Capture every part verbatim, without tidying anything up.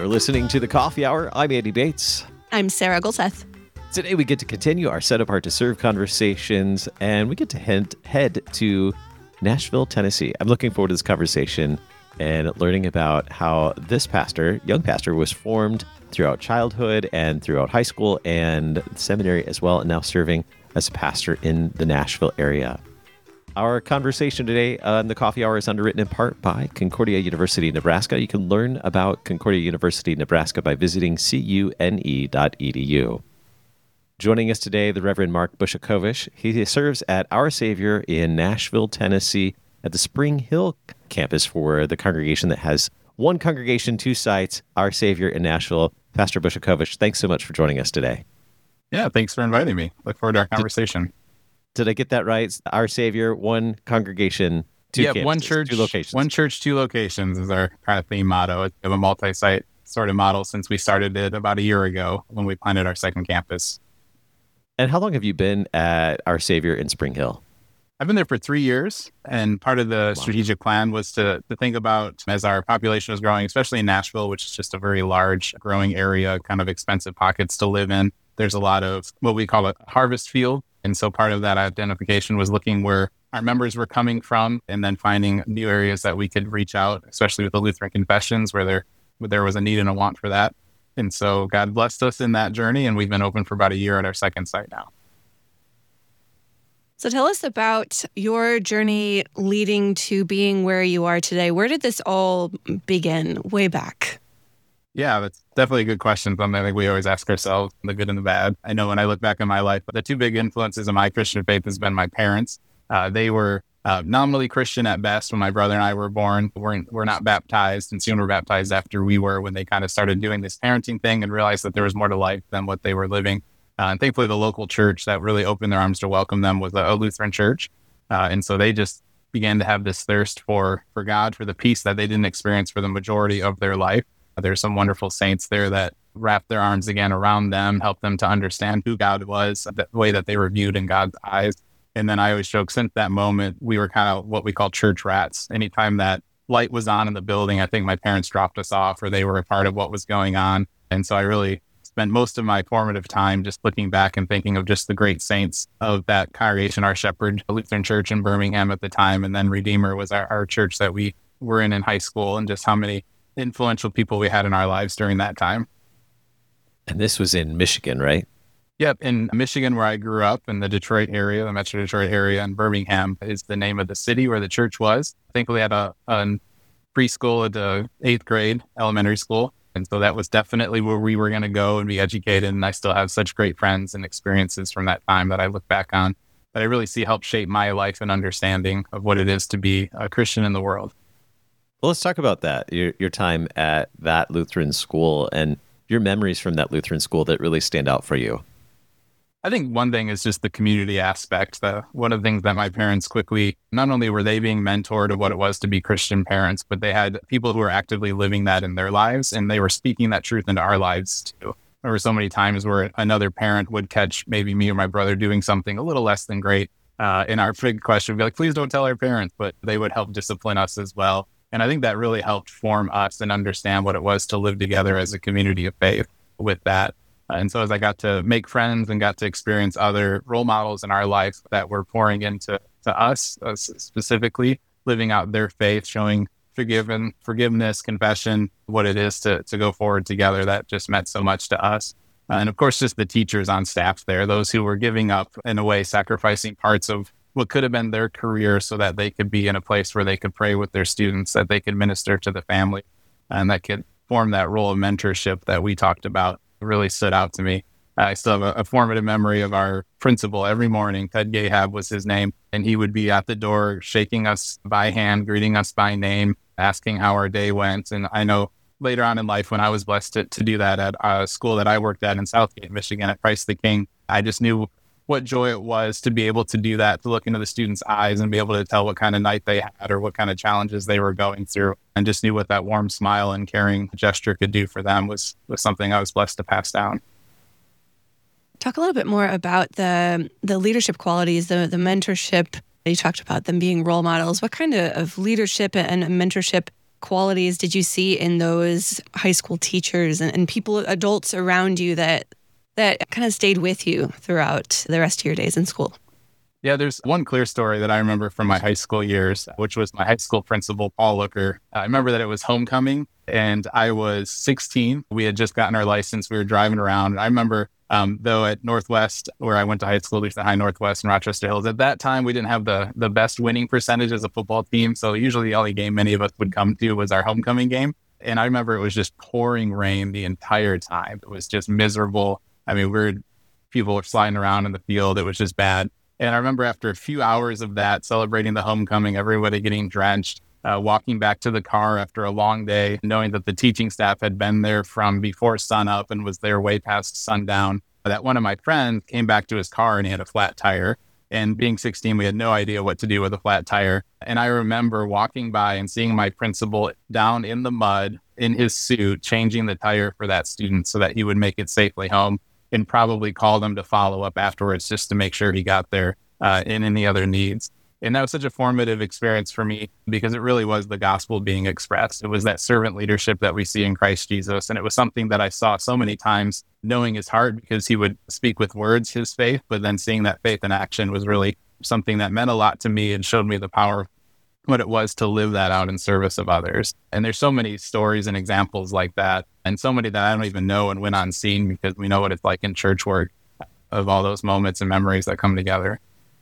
listening to The Coffee Hour. I'm Andy Bates. I'm Sarah Golseth. Today we get to continue our Set Apart to Serve conversations, and we get to head, head to Nashville, Tennessee. I'm looking forward to this conversation and learning about how this pastor, young pastor, was formed throughout childhood and throughout high school and seminary as well, and now serving as a pastor in the Nashville area. Our conversation today on the Coffee Hour is underwritten in part by Concordia University, Nebraska. You can learn about Concordia University, Nebraska by visiting C U N E dot E D U. Joining us today, the Reverend Mark Bushakovich. He serves at Our Savior in Nashville, Tennessee, at the Spring Hill campus for the congregation that has one congregation, two sites, Our Savior in Nashville. Pastor Bushakovich, thanks so much for joining us today. Yeah, thanks for inviting me. Look forward to our conversation. Did, did I get that right? Our Savior, one congregation, two yeah, campuses, one church, two locations. One church, two locations is our kind of theme motto. We have a multi-site sort of model since we started it about a year ago when we planted our second campus. And how long have you been at Our Savior in Spring Hill? I've been there for three years, and part of the Wow. strategic plan was to, to think about, as our population was growing, especially in Nashville, which is just a very large growing area, kind of expensive pockets to live in. There's a lot of what we call a harvest field. And so part of that identification was looking where our members were coming from and then finding new areas that we could reach out, especially with the Lutheran confessions where there, where there was a need and a want for that. And so God blessed us in that journey, and we've been open for about a year at our second site now. So tell us about your journey leading to being where you are today. Where did this all begin way back? Yeah, that's definitely a good question. Something I think we always ask ourselves, the good and the bad. I know when I look back on my life, the two big influences of my Christian faith has been my parents. Uh, they were uh, nominally Christian at best when my brother and I were born. We're, we're not baptized, and soon were baptized after we were, when they kind of started doing this parenting thing and realized that there was more to life than what they were living. Uh, and thankfully, the local church that really opened their arms to welcome them was a, a Lutheran church. Uh, and so they just began to have this thirst for, for God, for the peace that they didn't experience for the majority of their life. There's some wonderful saints there that wrapped their arms again around them, helped them to understand who God was, the way that they were viewed in God's eyes. And then I always joke, since that moment, we were kind of what we call church rats. Anytime that light was on in the building, I think my parents dropped us off, or they were a part of what was going on. And so I really spent most of my formative time just looking back and thinking of just the great saints of that congregation. Our Shepherd Lutheran Church in Birmingham at the time, and then Redeemer was our, our church that we were in in high school, and just how many influential people we had in our lives during that time. And this was in Michigan, right? Yep. In Michigan, where I grew up, in the Detroit area, the Metro Detroit area, and Birmingham is the name of the city where the church was. Thankfully, I had a, a preschool at the eighth grade elementary school. And so that was definitely where we were going to go and be educated. And I still have such great friends and experiences from that time that I look back on, that I really see helped shape my life and understanding of what it is to be a Christian in the world. Well, let's talk about that, your, your time at that Lutheran school and your memories from that Lutheran school that really stand out for you. I think one thing is just the community aspect. The, one of the things that my parents quickly, not only were they being mentored of what it was to be Christian parents, but they had people who were actively living that in their lives, and they were speaking that truth into our lives too. There were so many times where another parent would catch maybe me or my brother doing something a little less than great. Uh, and our big question would be like, please don't tell our parents, but they would help discipline us as well. And I think that really helped form us and understand what it was to live together as a community of faith with that. And so as I got to make friends and got to experience other role models in our life that were pouring into to us, uh, specifically living out their faith, showing forgiven, forgiveness, confession, what it is to, to go forward together, that just meant so much to us. Uh, and of course, just the teachers on staff there, those who were giving up, in a way, sacrificing parts of what could have been their career so that they could be in a place where they could pray with their students, that they could minister to the family, and that could form that role of mentorship that we talked about. Really stood out to me. I still have a, a formative memory of our principal every morning. Ted Gahab was his name, and he would be at the door shaking us by hand, greeting us by name, asking how our day went. And I know later on in life, when I was blessed to, to do that at a school that I worked at in Southgate, Michigan, at Christ the King, I just knew what joy it was to be able to do that, to look into the students' eyes and be able to tell what kind of night they had or what kind of challenges they were going through, and just knew what that warm smile and caring gesture could do for them was, was something I was blessed to pass down. Talk a little bit more about the the leadership qualities, the the mentorship. You talked about them being role models. What kind of, of leadership and mentorship qualities did you see in those high school teachers and, and people, adults around you that that kind of stayed with you throughout the rest of your days in school? Yeah, there's one clear story that I remember from my high school years, which was my high school principal, Paul Looker. I remember that it was homecoming and I was sixteen. We had just gotten our license. We were driving around. And I remember, um, though, at Northwest, where I went to high school, Lutheran High Northwest in Rochester Hills, at that time, we didn't have the, the best winning percentage as a football team. So usually the only game many of us would come to was our homecoming game. And I remember it was just pouring rain the entire time. It was just miserable. I mean, we were, people were sliding around in the field. It was just bad. And I remember after a few hours of that, celebrating the homecoming, everybody getting drenched, uh, walking back to the car after a long day, knowing that the teaching staff had been there from before sunup and was there way past sundown, that one of my friends came back to his car and he had a flat tire. And being sixteen, we had no idea what to do with a flat tire. And I remember walking by and seeing my principal down in the mud in his suit, changing the tire for that student so that he would make it safely home, and probably call them to follow up afterwards just to make sure he got there uh, and any other needs. And that was such a formative experience for me because it really was the gospel being expressed. It was that servant leadership that we see in Christ Jesus. And it was something that I saw so many times, knowing his heart, because he would speak with words, his faith, but then seeing that faith in action was really something that meant a lot to me and showed me the power of what it was to live that out in service of others. And there's so many stories and examples like that, and so many that I don't even know and went unseen because we know what it's like in church work, of all those moments and memories that come together.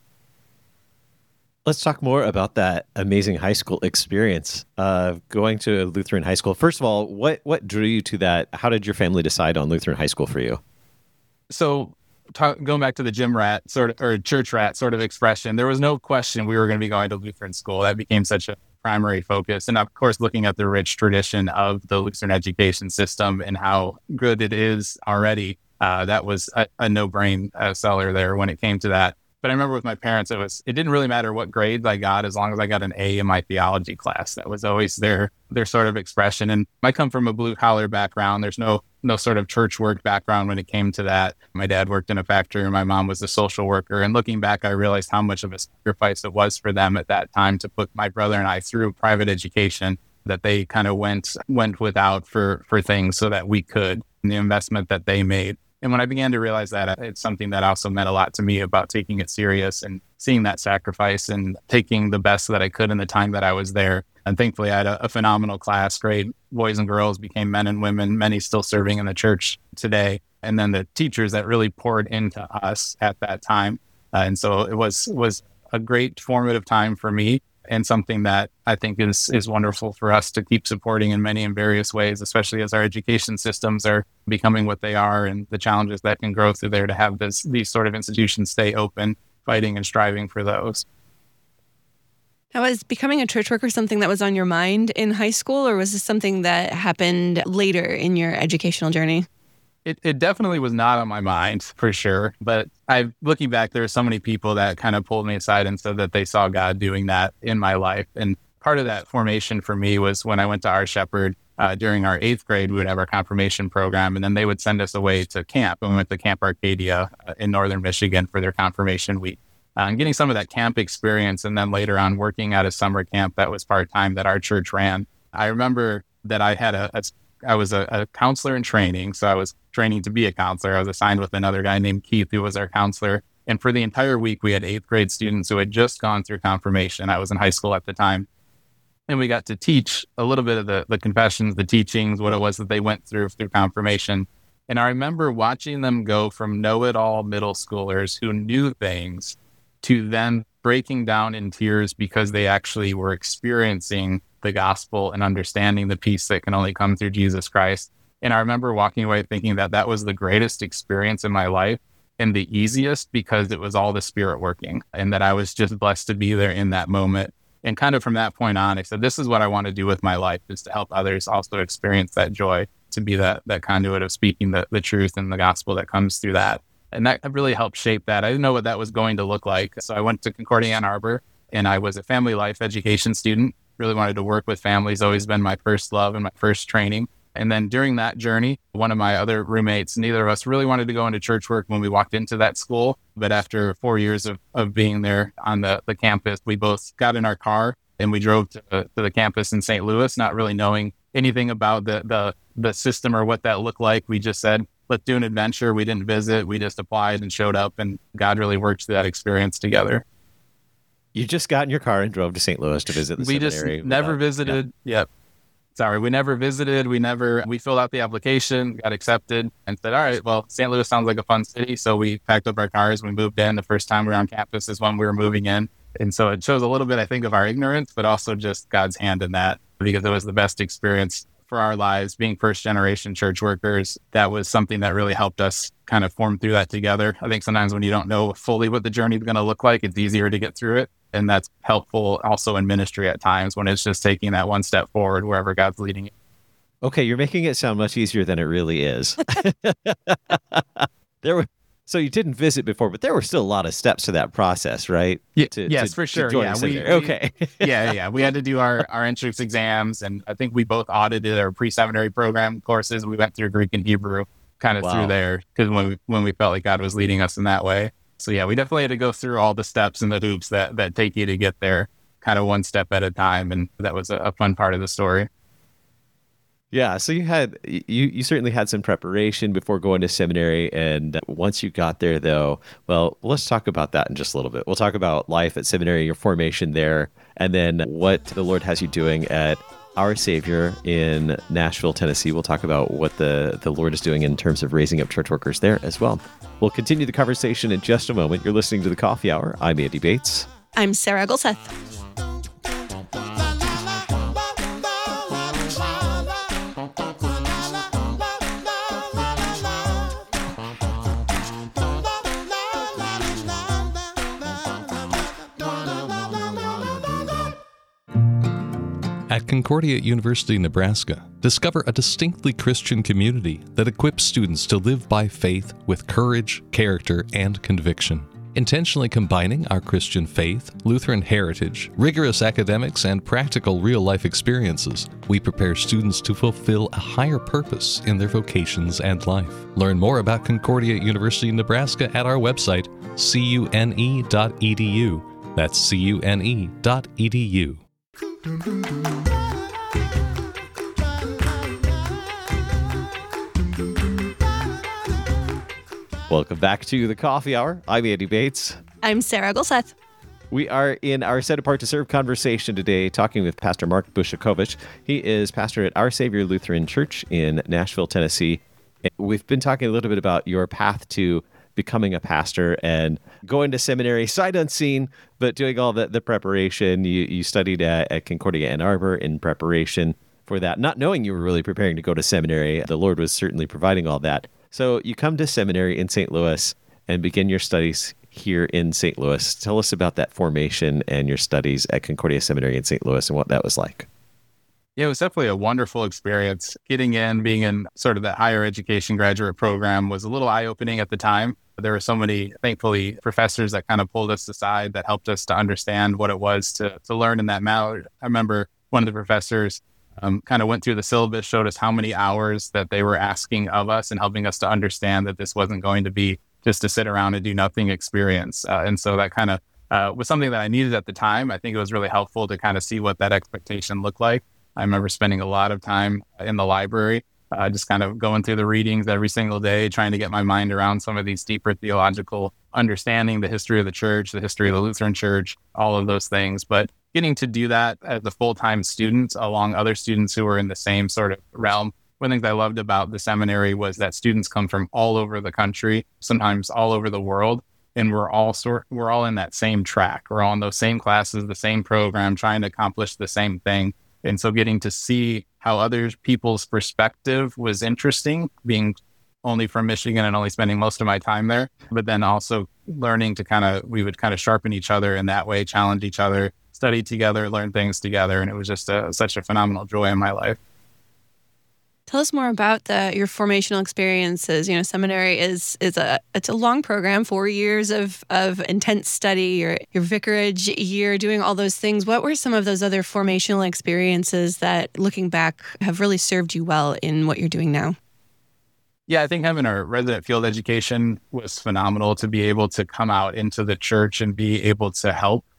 Let's talk more about that amazing high school experience, uh, going to Lutheran high school. First of all, what what drew you to that? How did your family decide on Lutheran high school for you? So Talk, going back to the gym rat sort of, or church rat sort of expression, there was no question we were going to be going to Lutheran school. That became such a primary focus. And of course, looking at the rich tradition of the Lutheran education system and how good it is already, uh, that was a, a no-brain uh, seller there when it came to that. But I remember with my parents, it was it didn't really matter what grades I got as long as I got an A in my theology class. That was always their their sort of expression. And I come from a blue collar background. There's no no sort of church work background when it came to that. My dad worked in a factory and my mom was a social worker. And looking back, I realized how much of a sacrifice it was for them at that time to put my brother and I through private education, that they kind of went went without for for things so that we could, and the investment that they made. And when I began to realize that, it's something that also meant a lot to me about taking it serious and seeing that sacrifice and taking the best that I could in the time that I was there. And thankfully, I had a, a phenomenal class. Great boys and girls became men and women, many still serving in the church today. And then the teachers that really poured into us at that time. Uh, and so it was was a great formative time for me, and something that I think is is wonderful for us to keep supporting in many and various ways, especially as our education systems are becoming what they are and the challenges that can grow through there, to have this these sort of institutions stay open, fighting and striving for those. Now, was becoming a church worker something that was on your mind in high school, or was this something that happened later in your educational journey? It, it definitely was not on my mind, for sure. But I, looking back, there were so many people that kind of pulled me aside and said that they saw God doing that in my life. And part of that formation for me was when I went to Our Shepherd uh, during our eighth grade, we would have our confirmation program, and then they would send us away to camp. And we went to Camp Arcadia uh, in northern Michigan for their confirmation week. Uh, and getting some of that camp experience, and then later on working at a summer camp that was part-time that our church ran. I remember that I had a, a I was a, a counselor in training. So I was training to be a counselor. I was assigned with another guy named Keith, who was our counselor. And for the entire week, we had eighth grade students who had just gone through confirmation. I was in high school at the time. And we got to teach a little bit of the, the confessions, the teachings, what it was that they went through through confirmation. And I remember watching them go from know-it-all middle schoolers who knew things to them breaking down in tears because they actually were experiencing the gospel and understanding the peace that can only come through Jesus Christ. And I remember walking away thinking that that was the greatest experience in my life and the easiest, because it was all the Spirit working, and that I was just blessed to be there in that moment. And kind of from that point on, I said, this is what I want to do with my life, is to help others also experience that joy, to be that that conduit of speaking the, the truth and the gospel that comes through that. And that really helped shape that. I didn't know what that was going to look like. So I went to Concordia Ann Arbor, and I was a family life education student. Really wanted to work with families, always been my first love and my first training. And then during that journey, one of my other roommates, neither of us really wanted to go into church work when we walked into that school. But after four years of, of being there on the, the campus, we both got in our car And we drove to, to the campus in Saint Louis, not really knowing anything about the, the, the system or what that looked like. We just said, let's do an adventure. We didn't visit. We just applied and showed up, and God really worked through that experience together. You just got in your car and drove to Saint Louis to visit the we seminary. just never without, visited. Yeah. Yep. Sorry, we never visited. We never, we filled out the application, got accepted, and said, all right, well, Saint Louis sounds like a fun city. So we packed up our cars, we moved in. The first time we were on campus is when we were moving in. And so it shows a little bit, I think, of our ignorance, but also just God's hand in that, because it was the best experience for our lives. Being first generation church workers, that was something that really helped us kind of form through that together. I think sometimes when you don't know fully what the journey is going to look like, it's easier to get through it. And that's helpful also in ministry at times when it's just taking that one step forward wherever God's leading you. Okay, you're making it sound much easier than it really is. There were So you didn't visit before, but there were still a lot of steps to that process, right? Yeah, To- yes, to- for to sure. join Yeah, the we, seminary. Okay. yeah, yeah. We had to do our, our entrance exams, and I think we both audited our pre-seminary program courses. We went through Greek and Hebrew kind of Wow. through there because when we, when we felt like God was leading us in that way. So yeah, we definitely had to go through all the steps and the hoops that, that take you to get there, kind of one step at a time. And that was a, a fun part of the story. Yeah, so you had you you certainly had some preparation before going to seminary, and once you got there, though, well, let's talk about that in just a little bit. We'll talk about life at seminary, your formation there, and then what the Lord has you doing at Our Savior in Nashville, Tennessee. We'll talk about what the the Lord is doing in terms of raising up church workers there as well. We'll continue the conversation in just a moment. You're listening to the Coffee Hour. I'm Andy Bates. I'm Sarah Gulseth. At Concordia University, Nebraska, discover a distinctly Christian community that equips students to live by faith with courage, character, and conviction. Intentionally combining our Christian faith, Lutheran heritage, rigorous academics, and practical real-life experiences, we prepare students to fulfill a higher purpose in their vocations and life. Learn more about Concordia University, Nebraska at our website, C U N E dot E D U. That's C U N E dot E D U. Welcome back to the Coffee Hour. I'm Andy Bates. I'm Sarah Gulseth. We are in our Set Apart to Serve conversation today, talking with Pastor Mark Bushakovich. He is pastor at Our Savior Lutheran Church in Nashville, Tennessee. And we've been talking a little bit about your path to becoming a pastor and going to seminary, sight unseen, but doing all the, the preparation. You, you studied at, at Concordia Ann Arbor in preparation for that, not knowing you were really preparing to go to seminary. The Lord was certainly providing all that. So you come to seminary in Saint Louis and begin your studies here in Saint Louis. Tell us about that formation and your studies at Concordia Seminary in Saint Louis and what that was like. Yeah, it was definitely a wonderful experience. Getting in, being in sort of that higher education graduate program was a little eye-opening at the time. There were so many, thankfully, professors that kind of pulled us aside that helped us to understand what it was to, to learn in that matter. I remember one of the professors um, kind of went through the syllabus, showed us how many hours that they were asking of us and helping us to understand that this wasn't going to be just to sit around and do nothing experience. Uh, and so that kind of uh, was something that I needed at the time. I think it was really helpful to kind of see what that expectation looked like. I remember spending a lot of time in the library, uh, just kind of going through the readings every single day, trying to get my mind around some of these deeper theological understanding, the history of the church, the history of the Lutheran Church, all of those things. But getting to do that as a full-time student along other students who were in the same sort of realm. One of the things I loved about the seminary was that students come from all over the country, sometimes all over the world, and we're all sort we're all in that same track. We're all in those same classes, the same program, trying to accomplish the same thing. And so getting to see how other people's perspective was interesting, being only from Michigan and only spending most of my time there, but then also learning to kind of, we would kind of sharpen each other in that way, challenge each other, study together, learn things together. And it was just a, such a phenomenal joy in my life. Tell us more about the, your formational experiences. You know, seminary is is a it's a long program, four years of of intense study. Your your vicarage year, doing all those things. What were some of those other formational experiences that, looking back, have really served you well in what you're doing now? Yeah, I think having a resident field education was phenomenal to be able to come out into the church and be able to help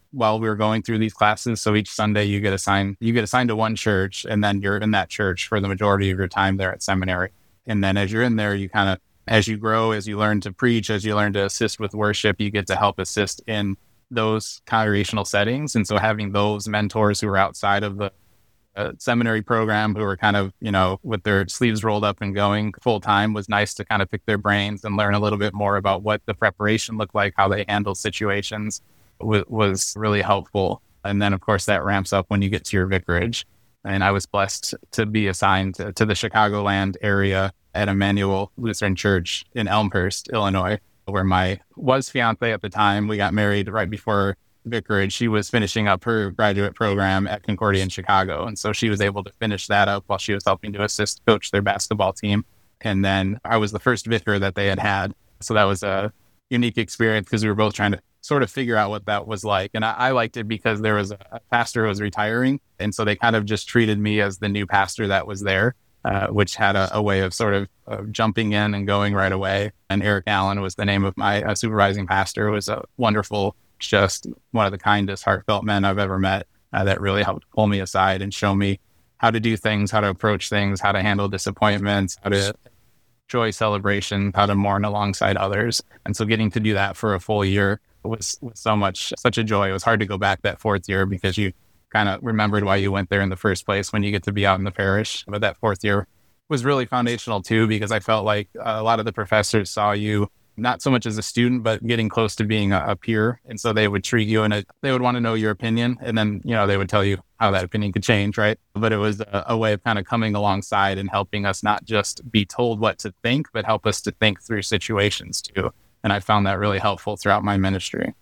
while we were going through these classes. So each Sunday you get assigned, you get assigned to one church, and then you're in that church for the majority of your time there at seminary. And then as you're in there, you kind of, as you grow, as you learn to preach, as you learn to assist with worship, you get to help assist in those congregational settings. And so having those mentors who are outside of the uh, seminary program, who are kind of, you know, with their sleeves rolled up and going full time, was nice to kind of pick their brains and learn a little bit more about what the preparation looked like, how they handle situations w- was really helpful. And then, of course, that ramps up when you get to your vicarage. And I was blessed to be assigned to, to the Chicagoland area at Emmanuel Lutheran Church in Elmhurst, Illinois, where my was fiance at the time, we got married right before vicarage. She was finishing up her graduate program at Concordia in Chicago. And so she was able to finish that up while she was helping to assist coach their basketball team. And then I was the first vicar that they had had. So that was a unique experience because we were both trying to sort of figure out what that was like. And I, I liked it because there was a, a pastor who was retiring. And so they kind of just treated me as the new pastor that was there, uh, which had a, a way of sort of uh, jumping in and going right away. And Eric Allen was the name of my uh, supervising pastor. It was a wonderful, just one of the kindest, heartfelt men I've ever met uh, that really helped pull me aside and show me how to do things, how to approach things, how to handle disappointments, how to enjoy celebration, how to mourn alongside others. And so getting to do that for a full year was, was so much, such a joy. It was hard to go back that fourth year because you kind of remembered why you went there in the first place when you get to be out in the parish. But that fourth year was really foundational too, because I felt like a lot of the professors saw you not so much as a student, but getting close to being a, a peer. And so they would treat you and they would want to know your opinion. And then, you know, they would tell you how that opinion could change, right? But it was a, a way of kind of coming alongside and helping us not just be told what to think, but help us to think through situations too. And I found that really helpful throughout my ministry.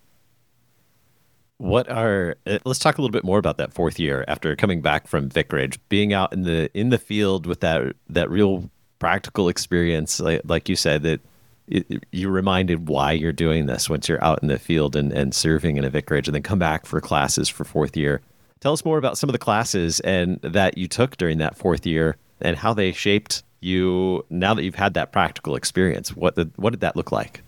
What are let's talk a little bit more about that fourth year after coming back from vicarage, being out in the in the field with that that real practical experience, like, like you said, that it, you're reminded why you're doing this once you're out in the field and, and serving in a vicarage, and then come back for classes for fourth year. Tell us more about some of the classes and that you took during that fourth year and how they shaped you now that you've had that practical experience. What did, what did that look like?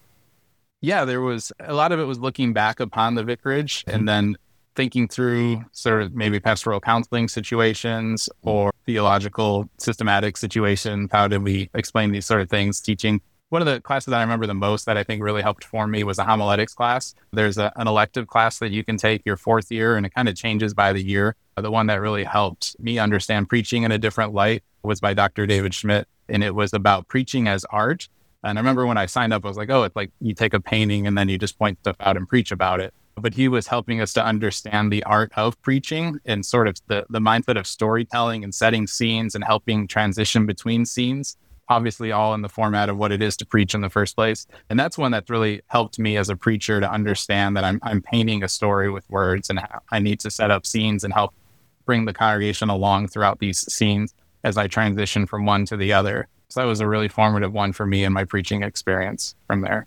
Yeah, there was a lot of it was looking back upon the vicarage and then thinking through sort of maybe pastoral counseling situations or theological systematic situations. How did we explain these sort of things? Teaching. One of the classes that I remember the most that I think really helped form me was a homiletics class. There's a, an elective class that you can take your fourth year, and it kind of changes by the year. The one that really helped me understand preaching in a different light was by Doctor David Schmidt, and it was about preaching as art. And I remember when I signed up, I was like, oh, it's like you take a painting and then you just point stuff out and preach about it. But he was helping us to understand the art of preaching and sort of the, the mindset of storytelling and setting scenes and helping transition between scenes, obviously all in the format of what it is to preach in the first place. And that's one that's really helped me as a preacher to understand that I'm, I'm painting a story with words and how I need to set up scenes and help bring the congregation along throughout these scenes as I transition from one to the other. So that was a really formative one for me in my preaching experience from there.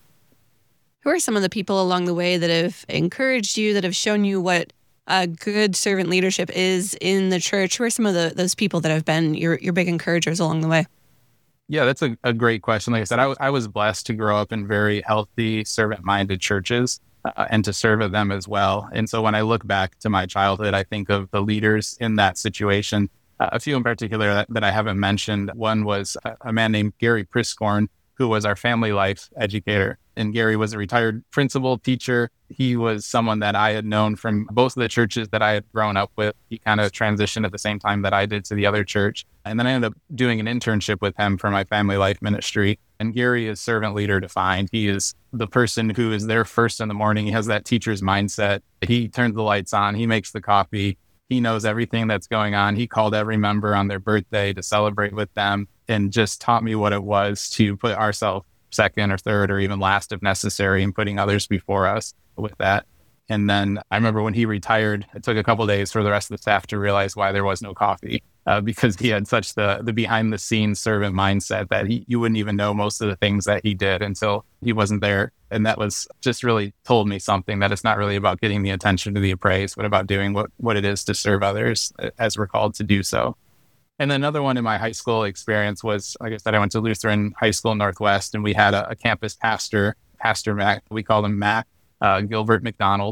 Who are some of the people along the way that have encouraged you, that have shown you what a good servant leadership is in the church? Who are some of the, those people that have been your, your big encouragers along the way? Yeah, that's a, a great question. Like I said, I, w- I was blessed to grow up in very healthy, servant-minded churches uh, and to serve at them as well. And so when I look back to my childhood, I think of the leaders in that situation. Uh, a few in particular that, that I haven't mentioned. One was a, a man named Gary Priscorn, who was our family life educator. And Gary was a retired principal teacher. He was someone that I had known from both of the churches that I had grown up with. He kind of transitioned at the same time that I did to the other church. And then I ended up doing an internship with him for my family life ministry. And Gary is servant leader defined. He is the person who is there first in the morning. He has that teacher's mindset. He turns the lights on. He makes the coffee. He knows everything that's going on. He called every member on their birthday to celebrate with them and just taught me what it was to put ourselves second or third or even last if necessary and putting others before us with that. And then I remember when he retired, it took a couple of days for the rest of the staff to realize why there was no coffee uh, because he had such the the behind the scenes servant mindset that he, you wouldn't even know most of the things that he did until he wasn't there. And that was just really told me something, that it's not really about getting the attention to the appraised, but about doing what, what it is to serve others as we're called to do so. And another one in my high school experience was, like I said, I went to Lutheran High School Northwest, and we had a, a campus pastor, Pastor Mac, we called him Mac, uh, Gilbert McDonald.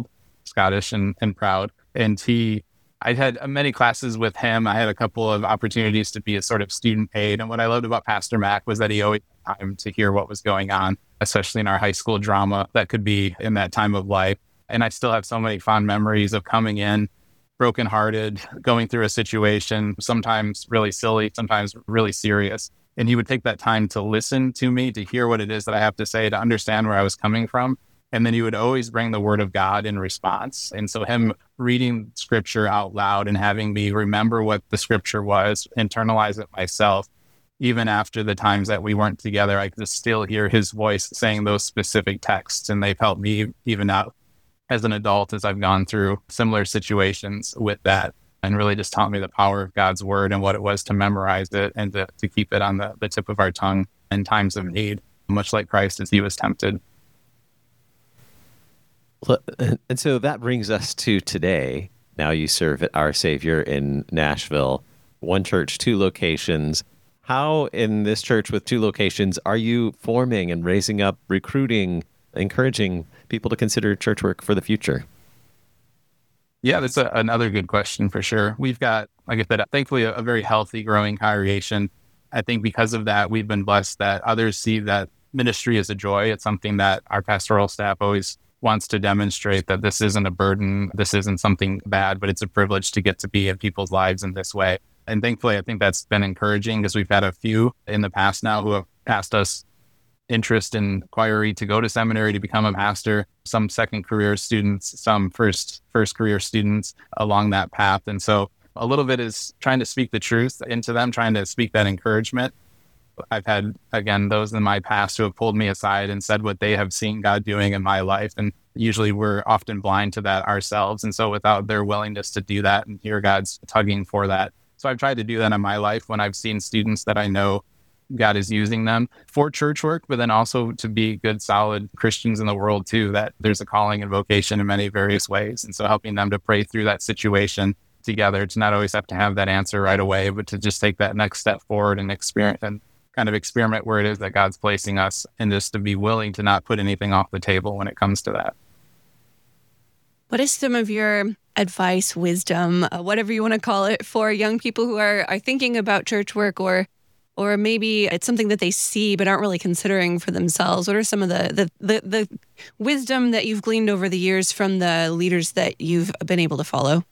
Scottish and, and proud. And he, I had many classes with him. I had a couple of opportunities to be a sort of student aide. And what I loved about Pastor Mac was that he always had time to hear what was going on, especially in our high school drama that could be in that time of life. And I still have so many fond memories of coming in brokenhearted, going through a situation, sometimes really silly, sometimes really serious. And he would take that time to listen to me, to hear what it is that I have to say, to understand where I was coming from. And then he would always bring the word of God in response. And so him reading scripture out loud and having me remember what the scripture was, internalize it myself, even after the times that we weren't together, I could still hear his voice saying those specific texts. And they've helped me even out as an adult as I've gone through similar situations with that, and really just taught me the power of God's word and what it was to memorize it and to, to keep it on the, the tip of our tongue in times of need, much like Christ as he was tempted. And so that brings us to today. Now you serve at Our Savior in Nashville, one church, two locations. How in this church with two locations are you forming and raising up, recruiting, encouraging people to consider church work for the future? Yeah, that's a, another good question for sure. We've got, like I said, thankfully a, a very healthy, growing congregation. I think because of that, we've been blessed that others see that ministry is a joy. It's something that our pastoral staff always wants to demonstrate, that this isn't a burden, this isn't something bad, but it's a privilege to get to be in people's lives in this way. And thankfully, I think that's been encouraging because we've had a few in the past now who have asked us interest in choiry to go to seminary to become a pastor, some second career students, some first first career students along that path. And so a little bit is trying to speak the truth into them, trying to speak that encouragement. I've had, again, those in my past who have pulled me aside and said what they have seen God doing in my life. And usually we're often blind to that ourselves. And so without their willingness to do that and hear God's tugging for that. So I've tried to do that in my life when I've seen students that I know God is using them for church work, but then also to be good, solid Christians in the world too, that there's a calling and vocation in many various ways. And so helping them to pray through that situation together, to not always have to have that answer right away, but to just take that next step forward and experience and kind of experiment where it is that God's placing us, and just to be willing to not put anything off the table when it comes to that. What is some of your advice, wisdom, uh, whatever you want to call it, for young people who are, are thinking about church work, or or maybe it's something that they see but aren't really considering for themselves? What are some of the the, the, the wisdom that you've gleaned over the years from the leaders that you've been able to follow?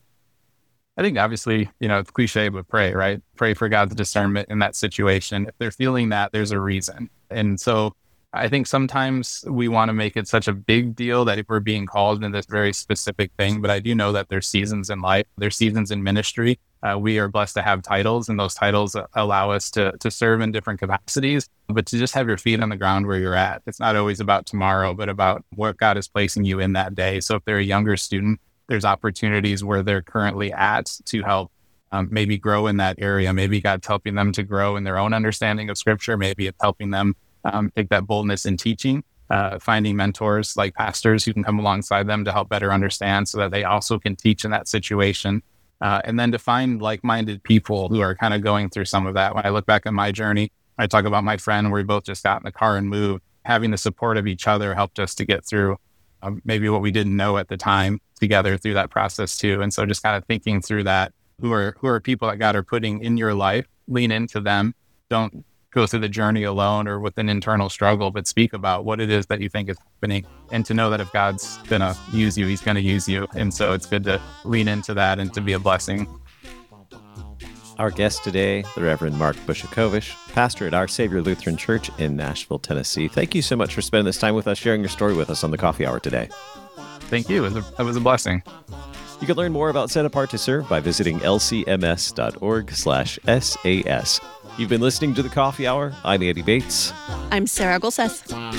I think obviously, you know, it's cliche, but pray, right? Pray for God's discernment in that situation. If they're feeling that, there's a reason. And so I think sometimes we want to make it such a big deal that if we're being called in this very specific thing, but I do know that there's seasons in life, there's seasons in ministry. Uh, we are blessed to have titles, and those titles allow us to to serve in different capacities, but to just have your feet on the ground where you're at. It's not always about tomorrow, but about what God is placing you in that day. So if they're a younger student, there's opportunities where they're currently at to help um, maybe grow in that area. Maybe God's helping them to grow in their own understanding of Scripture. Maybe it's helping them um, take that boldness in teaching, uh, finding mentors like pastors who can come alongside them to help better understand so that they also can teach in that situation. Uh, and then to find like-minded people who are kind of going through some of that. When I look back at my journey, I talk about my friend where we both just got in the car and moved. Having the support of each other helped us to get through um, maybe what we didn't know at the time together through that process too. And so just kind of thinking through that, who are who are people that God are putting in your life, lean into them. Don't go through the journey alone or with an internal struggle, but speak about what it is that you think is happening, and to know that if God's going to use you, he's going to use you. And so it's good to lean into that and to be a blessing. Our guest today, the Reverend Mark Bushakovich, pastor at Our Savior Lutheran Church in Nashville, Tennessee. Thank you so much for spending this time with us, sharing your story with us on the Coffee Hour today. Thank you. It was a, it was a blessing. You can learn more about Set Apart to Serve by visiting lcms.org slash SAS. You've been listening to The Coffee Hour. I'm Andy Bates. I'm Sarah Golseth.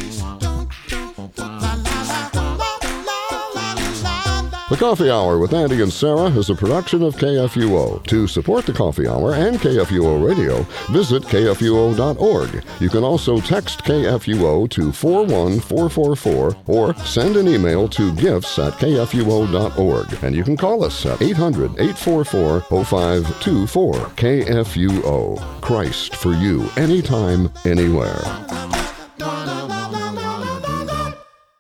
The Coffee Hour with Andy and Sarah is a production of K F U O. To support The Coffee Hour and K F U O Radio, visit K F U O dot org. You can also text K F U O to four one four four four or send an email to gifts at K F U O dot org. And you can call us at eight hundred, eight four four, oh five two four. K F U O. Christ for you, anytime, anywhere.